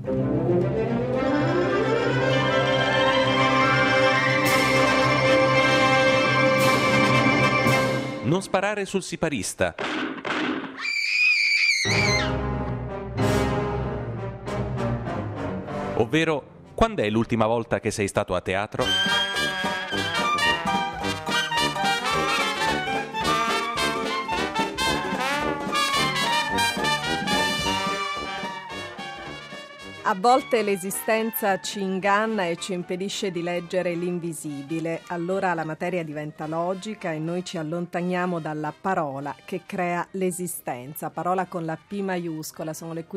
Non sparare sul siparista. Ovvero, quando è l'ultima volta che sei stato a teatro? A volte l'esistenza ci inganna e ci impedisce di leggere l'invisibile, allora la materia diventa logica e noi ci allontaniamo dalla parola che crea l'esistenza, parola con la P maiuscola. Sono le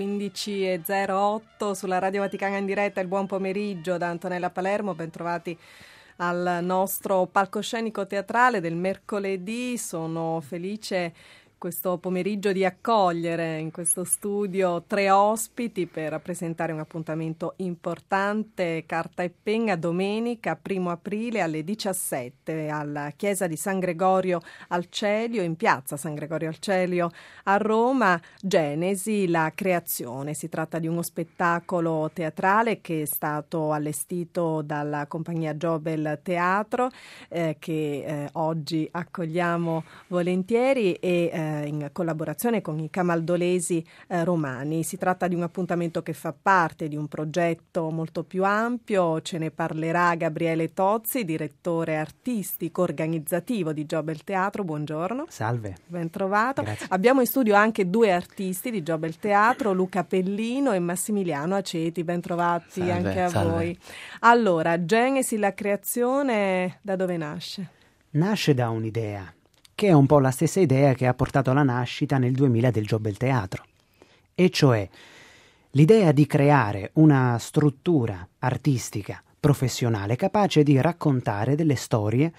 15.08 sulla Radio Vaticana in diretta, il buon pomeriggio da Antonella Palermo, bentrovati al nostro palcoscenico teatrale del mercoledì. Sono felice questo pomeriggio di accogliere in questo studio 3 ospiti per presentare un appuntamento importante, carta e penna, domenica 1 aprile alle 17 alla chiesa di San Gregorio al Celio, in piazza San Gregorio al Celio a Roma, Genesi, la creazione. Si tratta di uno spettacolo teatrale che è stato allestito dalla compagnia Jobel Teatro, che oggi accogliamo volentieri e in collaborazione con i camaldolesi romani. Si tratta di un appuntamento che fa parte di un progetto molto più ampio. Ce ne parlerà Gabriele Tozzi, direttore artistico organizzativo di Jobel Teatro. Buongiorno. Salve. Ben trovato. Grazie. Abbiamo in studio anche 2 artisti di Jobel Teatro, Luca Pellino e Massimiliano Aceti. Ben trovati. Salve, anche a salve. voi. Allora, Genesi, la creazione, da dove nasce? Nasce da un'idea, che è un po' la stessa idea che ha portato alla nascita nel 2000 del Jobel Teatro, e cioè l'idea di creare una struttura artistica, professionale, capace di raccontare delle storie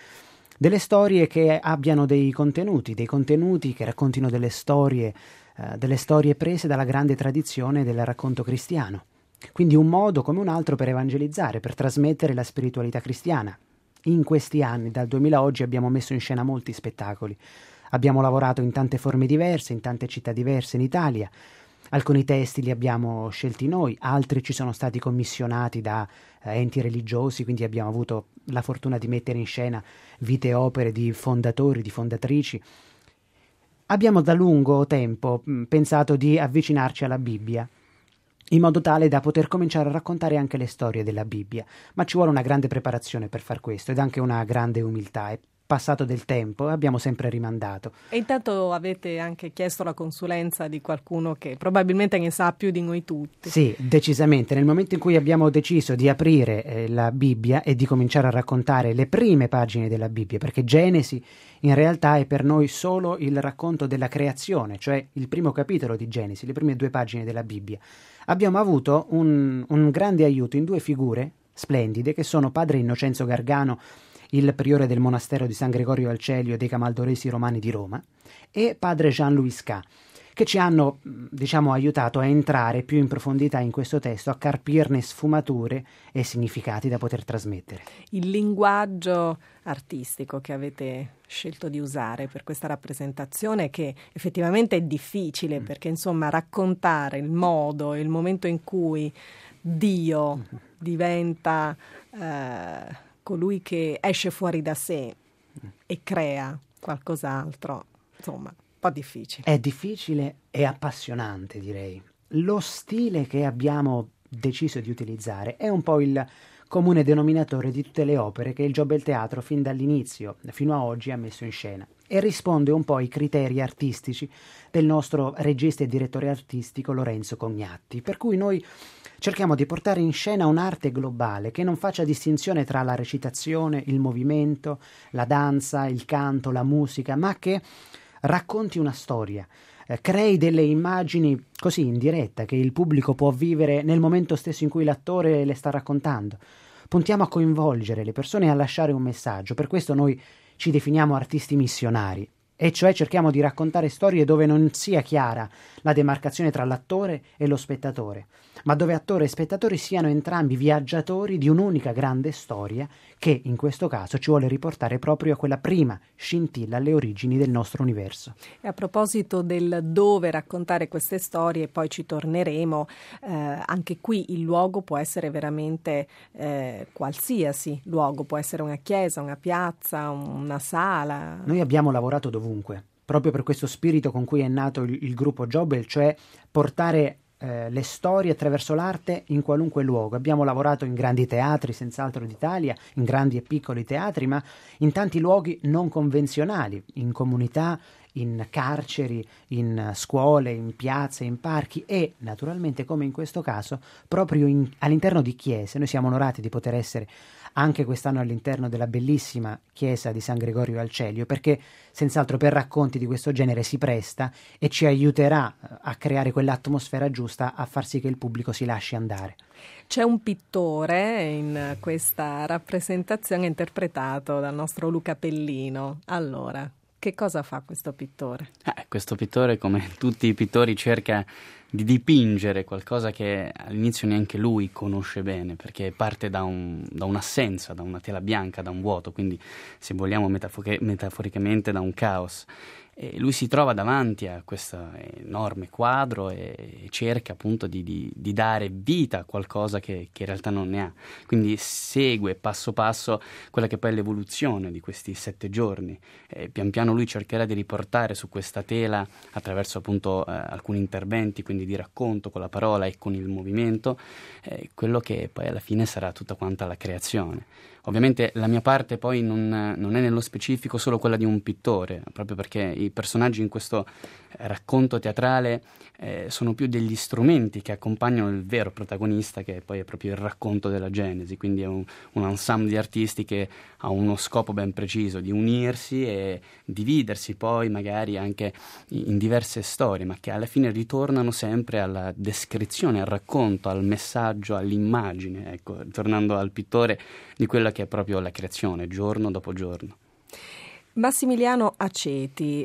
che abbiano dei contenuti che raccontino delle storie prese dalla grande tradizione del racconto cristiano. Quindi un modo come un altro per evangelizzare, per trasmettere la spiritualità cristiana. In questi anni, dal 2000 a oggi, abbiamo messo in scena molti spettacoli. Abbiamo lavorato in tante forme diverse, in tante città diverse in Italia. Alcuni testi li abbiamo scelti noi, altri ci sono stati commissionati da enti religiosi, quindi abbiamo avuto la fortuna di mettere in scena vite e opere di fondatori, di fondatrici. Abbiamo da lungo tempo pensato di avvicinarci alla Bibbia, in modo tale da poter cominciare a raccontare anche le storie della Bibbia. Ma ci vuole una grande preparazione per far questo ed anche una grande umiltà. È passato del tempo e abbiamo sempre rimandato. E intanto avete anche chiesto la consulenza di qualcuno che probabilmente ne sa più di noi tutti. Sì, decisamente. Nel momento in cui abbiamo deciso di aprire la Bibbia e di cominciare a raccontare le prime pagine della Bibbia, perché Genesi in realtà è per noi solo il racconto della creazione, cioè il primo capitolo di Genesi, le prime 2 pagine della Bibbia, abbiamo avuto un grande aiuto in 2 figure splendide che sono padre Innocenzo Gargano, il priore del monastero di San Gregorio al Celio e dei camaldolesi romani di Roma, e padre Jean-Louis K, che ci hanno, aiutato a entrare più in profondità in questo testo, a carpirne sfumature e significati da poter trasmettere. Il linguaggio artistico che avete scelto di usare per questa rappresentazione, che effettivamente è difficile, perché insomma raccontare il modo, il momento in cui Dio diventa colui che esce fuori da sé e crea qualcos'altro, insomma, un po' difficile. È difficile e appassionante, direi. Lo stile che abbiamo deciso di utilizzare è un po' il comune denominatore di tutte le opere che il Jobel Teatro fin dall'inizio fino a oggi ha messo in scena, e risponde un po' ai criteri artistici del nostro regista e direttore artistico Lorenzo Cognatti, per cui noi cerchiamo di portare in scena un'arte globale che non faccia distinzione tra la recitazione, il movimento, la danza, il canto, la musica, ma che racconti una storia, crei delle immagini così in diretta che il pubblico può vivere nel momento stesso in cui l'attore le sta raccontando. Puntiamo a coinvolgere le persone e a lasciare un messaggio. Per questo noi ci definiamo artisti missionari. E cioè cerchiamo di raccontare storie dove non sia chiara la demarcazione tra l'attore e lo spettatore, ma dove attore e spettatori siano entrambi viaggiatori di un'unica grande storia che, in questo caso, ci vuole riportare proprio a quella prima scintilla alle origini del nostro universo. E a proposito del dove raccontare queste storie, poi ci torneremo, anche qui il luogo può essere veramente qualsiasi luogo, può essere una chiesa, una piazza, una sala. Noi abbiamo lavorato dovunque, proprio per questo spirito con cui è nato il gruppo Jobel, cioè portare le storie attraverso l'arte in qualunque luogo. Abbiamo lavorato in grandi teatri, senz'altro d'Italia, in grandi e piccoli teatri, ma in tanti luoghi non convenzionali, in comunità, in carceri, in scuole, in piazze, in parchi e, naturalmente, come in questo caso, proprio all'interno di chiese. Noi siamo onorati di poter essere anche quest'anno all'interno della bellissima chiesa di San Gregorio al Celio, perché senz'altro per racconti di questo genere si presta e ci aiuterà a creare quell'atmosfera giusta, a far sì che il pubblico si lasci andare. C'è un pittore in questa rappresentazione interpretato dal nostro Luca Pellino. Allora, che cosa fa questo pittore? Questo pittore, come tutti i pittori, cerca di dipingere qualcosa che all'inizio neanche lui conosce bene, perché parte da un'assenza, da una tela bianca, da un vuoto, quindi se vogliamo metaforicamente da un caos. E lui si trova davanti a questo enorme quadro e cerca appunto di dare vita a qualcosa che in realtà non ne ha. Quindi segue passo passo quella che poi è l'evoluzione di questi 7 giorni. Pian piano lui cercherà di riportare su questa tela, attraverso appunto alcuni interventi, quindi di racconto con la parola e con il movimento, quello che poi alla fine sarà tutta quanta la creazione. Ovviamente la mia parte poi non è nello specifico solo quella di un pittore, proprio perché i personaggi in questo racconto teatrale sono più degli strumenti che accompagnano il vero protagonista, che poi è proprio il racconto della Genesi, quindi è un ensemble di artisti che ha uno scopo ben preciso, di unirsi e dividersi poi magari anche in diverse storie, ma che alla fine ritornano sempre alla descrizione, al racconto, al messaggio, all'immagine, ecco, tornando al pittore di quella che è proprio la creazione, giorno dopo giorno. Massimiliano Aceti,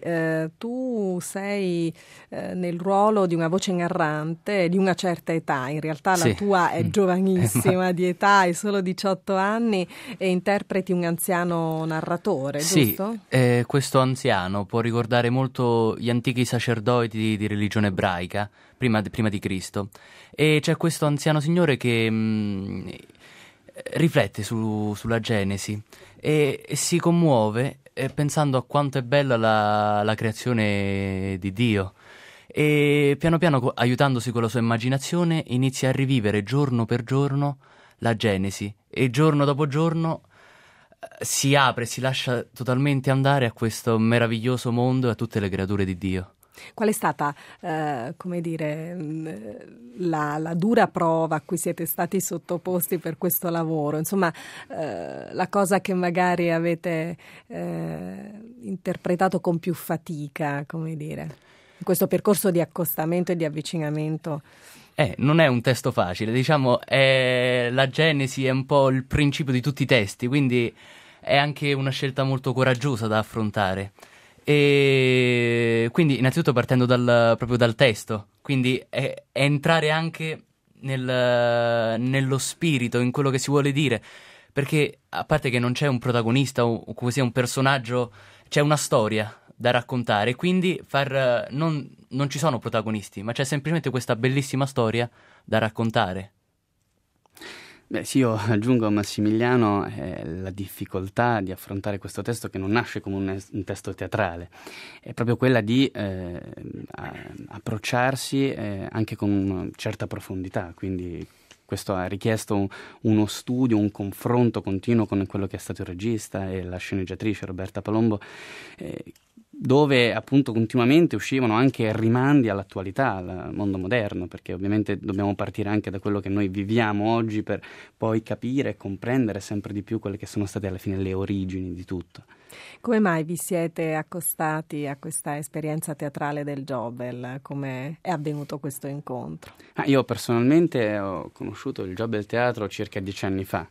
tu sei nel ruolo di una voce narrante di una certa età, in realtà la tua è giovanissima di età, hai solo 18 anni e interpreti un anziano narratore, giusto? Sì, questo anziano può ricordare molto gli antichi sacerdoti di religione ebraica, prima di Cristo, e c'è questo anziano signore che riflette sulla Genesi e si commuove pensando a quanto è bella la creazione di Dio, e piano piano, aiutandosi con la sua immaginazione, inizia a rivivere giorno per giorno la Genesi e giorno dopo giorno si apre, si lascia totalmente andare a questo meraviglioso mondo e a tutte le creature di Dio. Qual è stata, come dire, la dura prova a cui siete stati sottoposti per questo lavoro? Insomma, la cosa che magari avete interpretato con più fatica, come dire, in questo percorso di accostamento e di avvicinamento? Non è un testo facile, diciamo, la Genesi è un po' il principio di tutti i testi, quindi è anche una scelta molto coraggiosa da affrontare. E quindi innanzitutto partendo proprio dal testo, quindi è entrare anche nello spirito, in quello che si vuole dire, perché a parte che non c'è un protagonista o così un personaggio, c'è una storia da raccontare, quindi non ci sono protagonisti, ma c'è semplicemente questa bellissima storia da raccontare. Beh sì, io aggiungo a Massimiliano la difficoltà di affrontare questo testo, che non nasce come un testo teatrale, è proprio quella di approcciarsi anche con una certa profondità, quindi questo ha richiesto uno studio, un confronto continuo con quello che è stato il regista e la sceneggiatrice Roberta Palombo, dove appunto continuamente uscivano anche rimandi all'attualità, al mondo moderno, perché ovviamente dobbiamo partire anche da quello che noi viviamo oggi per poi capire e comprendere sempre di più quelle che sono state alla fine le origini di tutto. Come mai vi siete accostati a questa esperienza teatrale del Jobel? Come è avvenuto questo incontro? Io personalmente ho conosciuto il Jobel Teatro circa 10 anni fa.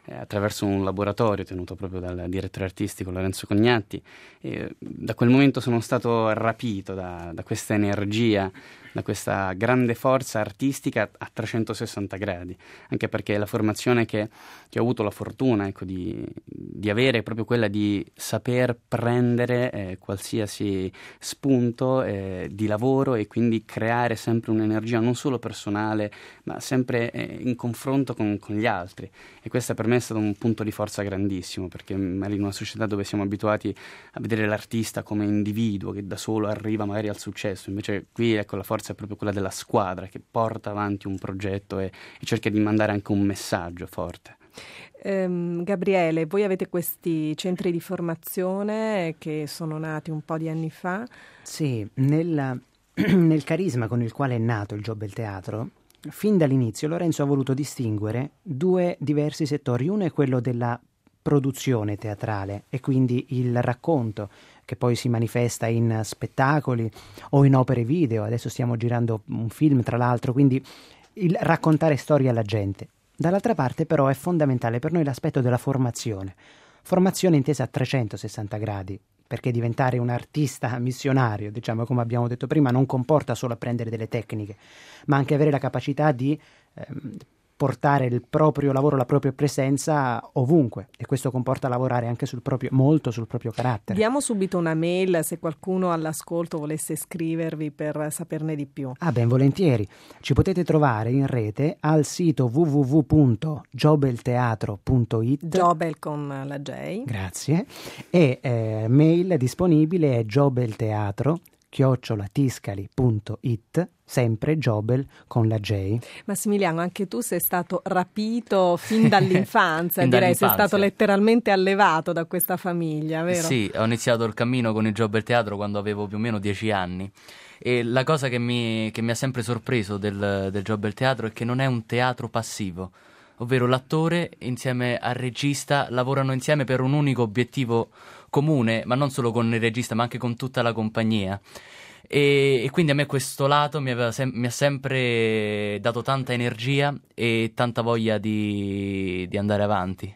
attraverso un laboratorio tenuto proprio dal direttore artistico Lorenzo Cognatti. E da quel momento sono stato rapito da questa energia, da questa grande forza artistica a 360 gradi, anche perché la formazione che ho avuto la fortuna, ecco, di avere è proprio quella di saper prendere qualsiasi spunto di lavoro e quindi creare sempre un'energia non solo personale ma sempre in confronto con gli altri, e questo per me è stato un punto di forza grandissimo, perché magari in una società dove siamo abituati a vedere l'artista come individuo che da solo arriva magari al successo, invece qui, ecco, la forza è proprio quella della squadra che porta avanti un progetto e cerca di mandare anche un messaggio forte. Gabriele, voi avete questi centri di formazione che sono nati un po' di anni fa? Sì, nel carisma con il quale è nato il Job del Teatro, fin dall'inizio Lorenzo ha voluto distinguere due diversi settori. Uno è quello della produzione teatrale e quindi il racconto, che poi si manifesta in spettacoli o in opere video. Adesso stiamo girando un film, tra l'altro, quindi il raccontare storie alla gente. Dall'altra parte però è fondamentale per noi l'aspetto della formazione intesa a 360 gradi, perché diventare un artista missionario, diciamo, come abbiamo detto prima, non comporta solo apprendere delle tecniche, ma anche avere la capacità di portare il proprio lavoro, la propria presenza ovunque, e questo comporta lavorare anche molto sul proprio carattere. Diamo subito una mail se qualcuno all'ascolto volesse scrivervi per saperne di più. Ben volentieri. Ci potete trovare in rete al sito www.jobelteatro.it, Jobel con la J. Grazie. E mail disponibile è jobelteatro@tiscali.it, sempre Jobel con la J. Massimiliano, anche tu sei stato rapito fin dall'infanzia, direi, sei stato letteralmente allevato da questa famiglia, vero? Sì, ho iniziato il cammino con il Job del Teatro quando avevo più o meno 10 anni, e la cosa che mi ha sempre sorpreso del Job del Teatro è che non è un teatro passivo, ovvero l'attore insieme al regista lavorano insieme per un unico obiettivo comune, ma non solo con il regista ma anche con tutta la compagnia. E quindi a me questo lato mi ha sempre dato tanta energia e tanta voglia di andare avanti.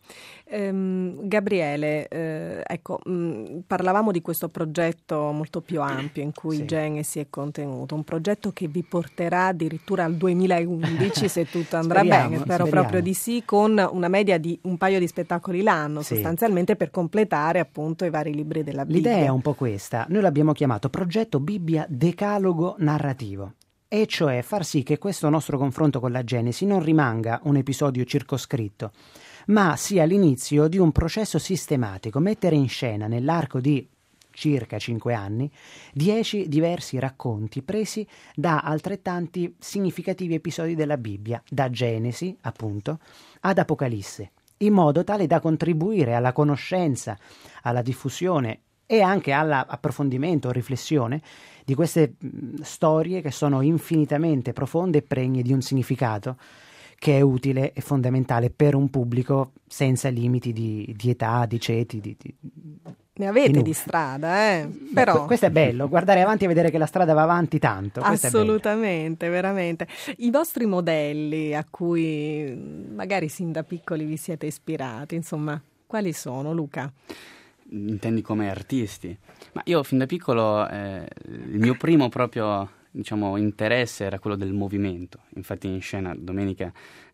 Gabriele, ecco, parlavamo di questo progetto molto più ampio in cui Sì. Genesi è contenuto, un progetto che vi porterà addirittura al 2011 se tutto andrà Speriamo, bene, spero speriamo. proprio di sì, con una media di un paio di spettacoli l'anno, Sì. sostanzialmente per completare appunto i vari libri della Bibbia. L'idea è un po' questa. Noi l'abbiamo chiamato progetto Bibbia Decalogo Narrativo, e cioè far sì che questo nostro confronto con la Genesi non rimanga un episodio circoscritto, ma sia l'inizio di un processo sistematico, mettere in scena nell'arco di circa 5 anni 10 diversi racconti presi da altrettanti significativi episodi della Bibbia, da Genesi appunto ad Apocalisse, in modo tale da contribuire alla conoscenza, alla diffusione e anche all'approfondimento o riflessione di queste storie che sono infinitamente profonde e pregne di un significato che è utile e fondamentale per un pubblico senza limiti di età, di ceti. Ne avete di strada, però. Questo è bello, guardare avanti e vedere che la strada va avanti tanto. Assolutamente, veramente. I vostri modelli a cui magari sin da piccoli vi siete ispirati, insomma, quali sono, Luca? Intendi come artisti? Ma io fin da piccolo il mio primo proprio interesse era quello del movimento. Infatti in scena domenica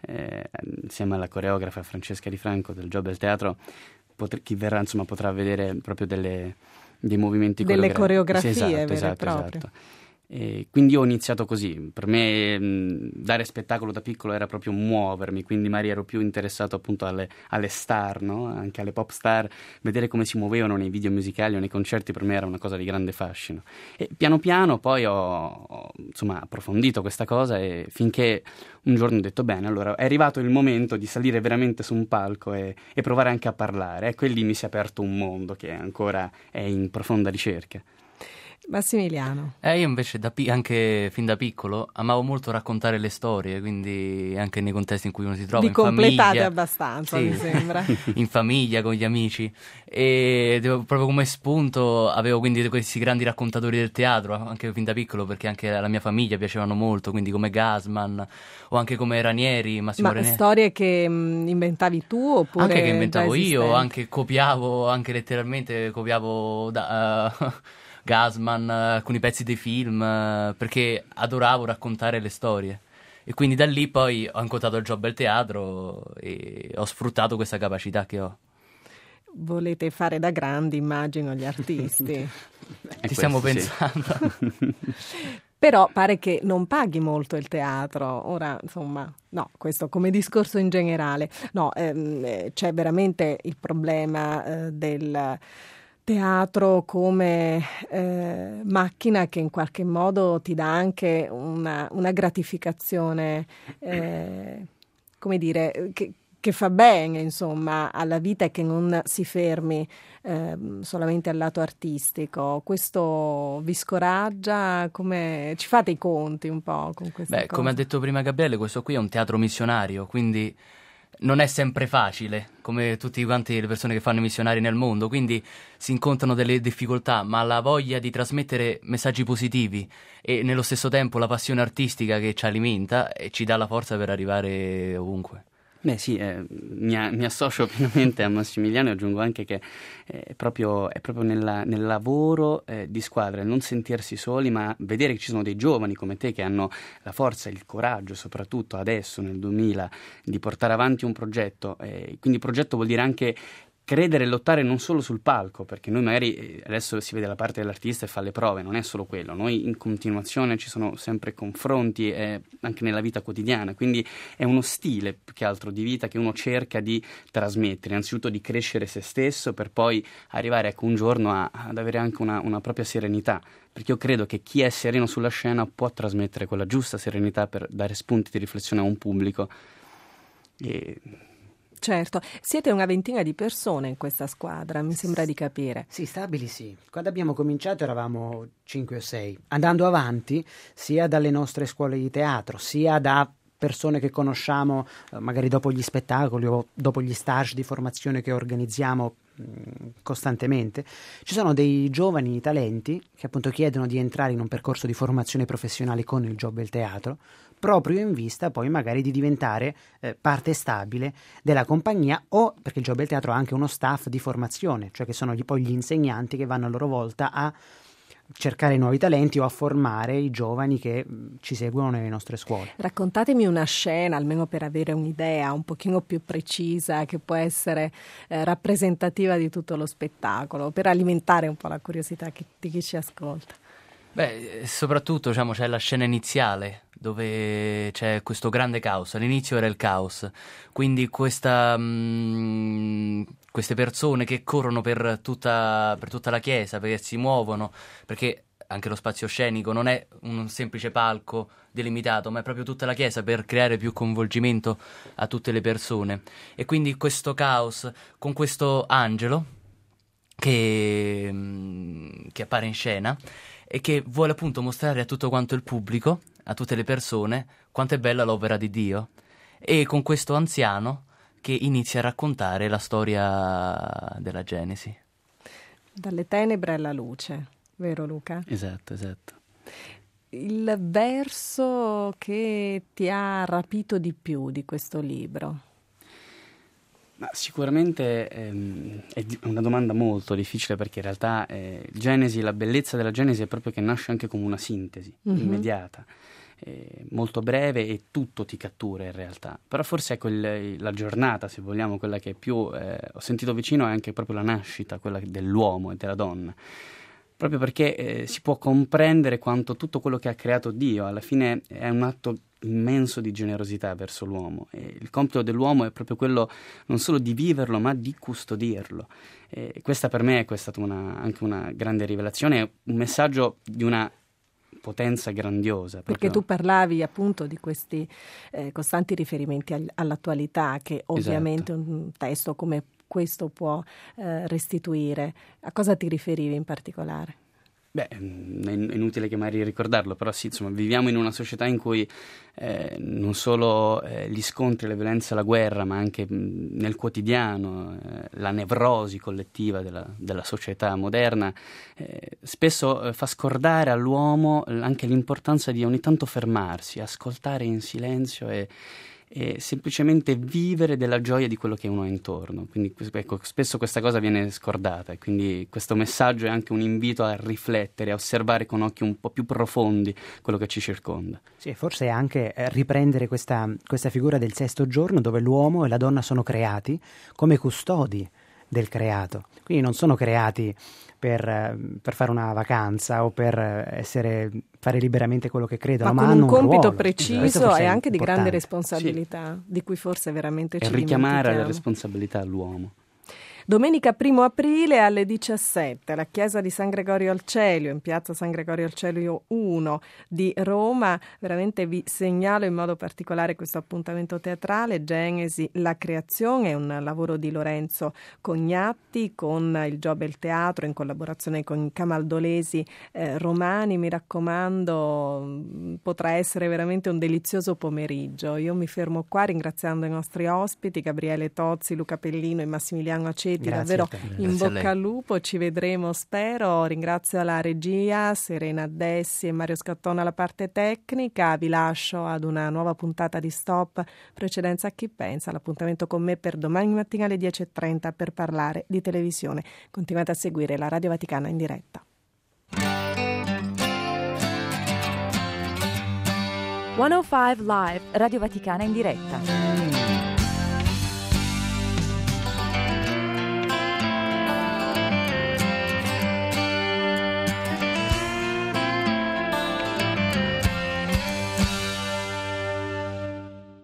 insieme alla coreografa Francesca Di Franco del Job del Teatro chi verrà potrà vedere proprio dei movimenti, delle coreografie sì, esatto. E quindi io ho iniziato così. Per me dare spettacolo da piccolo era proprio muovermi, quindi magari ero più interessato appunto alle star, no? Anche alle pop star, vedere come si muovevano nei video musicali o nei concerti per me era una cosa di grande fascino. E piano piano poi ho approfondito questa cosa, e finché un giorno ho detto bene, allora è arrivato il momento di salire veramente su un palco e provare anche a parlare. Ecco, e lì mi si è aperto un mondo che ancora è in profonda ricerca. Massimiliano. Io invece anche fin da piccolo amavo molto raccontare le storie, quindi anche nei contesti in cui uno si trova, Vi in completate famiglia. abbastanza, Sì. mi sembra. In famiglia, con gli amici, e proprio come spunto avevo quindi questi grandi raccontatori del teatro, anche fin da piccolo, perché anche alla mia famiglia piacevano molto, quindi come Gassman o anche come Ranieri, Massimo Ma Ranieri. storie che inventavi tu oppure Anche che già inventavo io, esistenti? anche copiavo, anche letteralmente copiavo Gassman, alcuni pezzi dei film, perché adoravo raccontare le storie. E quindi da lì poi ho incontrato il job al teatro e ho sfruttato questa capacità che ho. Volete fare da grandi, immagino, gli artisti. Ci stiamo Questo sì. pensando. Però pare che non paghi molto il teatro. Ora, insomma, no, questo come discorso in generale. No, c'è veramente il problema del teatro come macchina che in qualche modo ti dà anche una gratificazione, come dire, che fa bene, insomma, alla vita e che non si fermi solamente al lato artistico. Questo vi scoraggia? Come ci fate i conti un po' con questa cosa? Come ha detto prima Gabriele, questo qui è un teatro missionario, quindi non è sempre facile, come tutti quanti le persone che fanno i missionari nel mondo, quindi si incontrano delle difficoltà, ma la voglia di trasmettere messaggi positivi e nello stesso tempo la passione artistica che ci alimenta e ci dà la forza per arrivare ovunque. Beh sì, mi associo pienamente a Massimiliano e aggiungo anche che è proprio nel lavoro di squadra, non sentirsi soli, ma vedere che ci sono dei giovani come te che hanno la forza e il coraggio, soprattutto adesso nel 2000, di portare avanti un progetto. Quindi progetto vuol dire anche credere e lottare non solo sul palco, perché noi magari adesso si vede la parte dell'artista e fa le prove, non è solo quello, noi in continuazione ci sono sempre confronti anche nella vita quotidiana, quindi è uno stile più che altro di vita che uno cerca di trasmettere, innanzitutto di crescere se stesso per poi arrivare un giorno ad avere anche una propria serenità, perché io credo che chi è sereno sulla scena può trasmettere quella giusta serenità per dare spunti di riflessione a un pubblico. Certo, siete una ventina di persone in questa squadra, mi sembra di capire. Sì, stabili sì. Quando abbiamo cominciato eravamo 5 o 6. Andando avanti, sia dalle nostre scuole di teatro, sia da persone che conosciamo magari dopo gli spettacoli o dopo gli stage di formazione che organizziamo costantemente, ci sono dei giovani talenti che appunto chiedono di entrare in un percorso di formazione professionale con il Job del Teatro, proprio in vista poi magari di diventare parte stabile della compagnia, o perché il Job del Teatro ha anche uno staff di formazione, cioè che sono poi gli insegnanti che vanno a loro volta a cercare nuovi talenti o a formare i giovani che ci seguono nelle nostre scuole. Raccontatemi una scena, almeno per avere un'idea un pochino più precisa, che può essere rappresentativa di tutto lo spettacolo, per alimentare un po' la curiosità di chi ci ascolta. Soprattutto c'è la scena iniziale dove c'è questo grande caos. All'inizio era il caos, quindi queste persone che corrono per tutta la chiesa, perché si muovono, perché anche lo spazio scenico non è un semplice palco delimitato, ma è proprio tutta la chiesa per creare più coinvolgimento a tutte le persone. E quindi questo caos con questo angelo che appare in scena e che vuole appunto mostrare a tutto quanto il pubblico, a tutte le persone, quanto è bella l'opera di Dio, e con questo anziano che inizia a raccontare la storia della Genesi. Dalle tenebre alla luce, vero Luca? Esatto. Il verso che ti ha rapito di più di questo libro? Ma sicuramente è una domanda molto difficile, perché in realtà Genesi, la bellezza della Genesi è proprio che nasce anche come una sintesi immediata, molto breve, e tutto ti cattura in realtà. Però forse ecco la giornata, se vogliamo, quella che più ho sentito vicino, è anche proprio la nascita, quella dell'uomo e della donna. Proprio perché si può comprendere quanto tutto quello che ha creato Dio alla fine è un atto immenso di generosità verso l'uomo, e il compito dell'uomo è proprio quello non solo di viverlo ma di custodirlo, e questa per me è stata anche una grande rivelazione, un messaggio di una potenza grandiosa. Perché tu parlavi appunto di questi costanti riferimenti all'attualità che ovviamente un testo come questo può restituire. A cosa ti riferivi in particolare? Beh, è inutile che magari ricordarlo, però sì, insomma, viviamo in una società in cui non solo gli scontri, la violenza, la guerra, ma anche nel quotidiano, la nevrosi collettiva della società moderna, spesso fa scordare all'uomo anche l'importanza di ogni tanto fermarsi, ascoltare in silenzio e semplicemente vivere della gioia di quello che uno ha intorno. Quindi ecco, spesso questa cosa viene scordata e quindi questo messaggio è anche un invito a riflettere, a osservare con occhi un po' più profondi quello che ci circonda. Sì, forse anche riprendere questa figura del sesto giorno, dove l'uomo e la donna sono creati come custodi del creato, quindi non sono creati per fare una vacanza o per fare liberamente quello che credono, ma con hanno un compito ruolo preciso e anche di grande importante. responsabilità, sì, di cui forse veramente ci richiamare la dimentichiamo. responsabilità all'uomo. Domenica 1 aprile alle 17 alla chiesa di San Gregorio al Celio, in piazza San Gregorio al Celio 1 di Roma. Veramente vi segnalo in modo particolare questo appuntamento teatrale, Genesi, la creazione, è un lavoro di Lorenzo Cognatti con il Giobel Teatro in collaborazione con i camaldolesi romani. Mi raccomando, potrà essere veramente un delizioso pomeriggio. Io mi fermo qua ringraziando i nostri ospiti, Gabriele Tozzi, Luca Pellino e Massimiliano Aceti. Grazie Davvero in Grazie a bocca al lupo, ci vedremo spero. Ringrazio la regia, Serena Addessi e Mario Scattone alla parte tecnica. Vi lascio ad una nuova puntata di Stop, precedenza a chi pensa. L'appuntamento con me per domani mattina alle 10:30 per parlare di televisione. Continuate a seguire la Radio Vaticana in diretta. 105 Live, Radio Vaticana in diretta.